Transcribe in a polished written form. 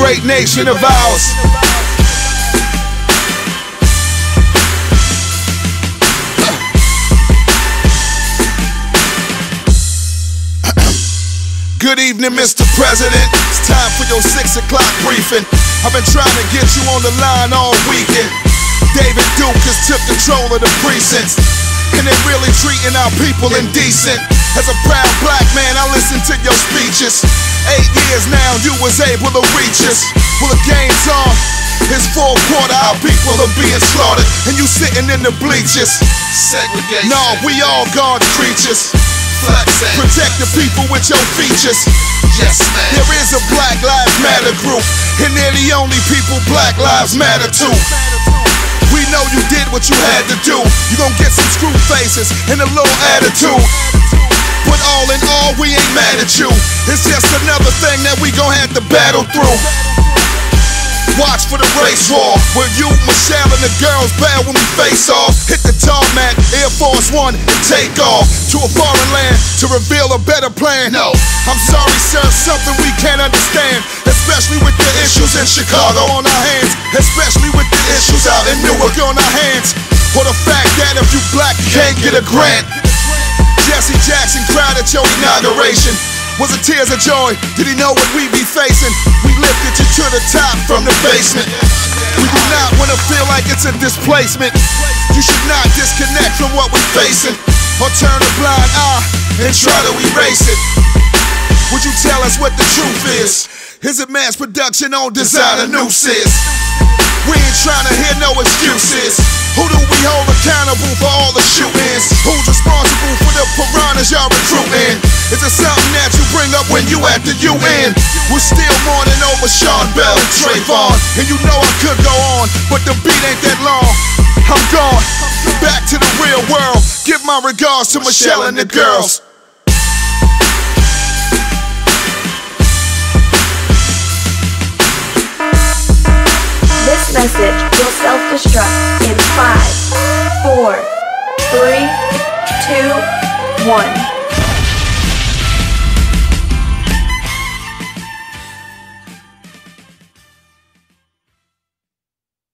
great nation of ours. Good evening, Mr. President. It's time for your 6 o'clock briefing. I've been trying to get you on the line all weekend. David Duke has took control of the precincts, and they're really treating our people indecent. As a proud black man, I listen to your speeches. 8 years now, you was able to reach us. Well, the game's on. It's 4/4, our people are being slaughtered, and you sitting in the bleachers. Segregation. No, we all God's creatures. Protect the people with your features. Yes, man. There is a Black Lives Matter group, and they're the only people Black Lives Matter to. We know you did what you had to do. You gon' get some screw faces and a little attitude, but all in all, we ain't mad at you. It's just another thing that we gon' have to battle through. Watch for the race war, where you, Michelle, and the girls bail when we face off. Hit the tarmac, Air Force One, and take off to a foreign land to reveal a better plan. No, I'm sorry, sir, something we can't understand, especially with the issues in Chicago on our hands, especially with the issues out in Newark on our hands, or the fact that if you black, you can't get a grant. Jesse Jackson cried at your inauguration. Was it tears of joy? Did he know what we be facing? We lifted you to the top from the basement. We do not want to feel like it's a displacement. You should not disconnect from what we're facing, or turn a blind eye and try to erase it. Would you tell us what the truth is? Is it mass production on designer nooses? We ain't trying to hear no excuses. Who do we hold accountable for all the shootings? Who's responsible for the piranhas y'all recruiting? Is it something that you bring up when you at the UN? We're still mourning over Sean Bell and Trayvon, and you know I could go on, but the beat ain't that long. I'm gone, back to the real world. Give my regards to Michelle and the girls. This message will self-destruct in 5, 4, 3, 2, 1.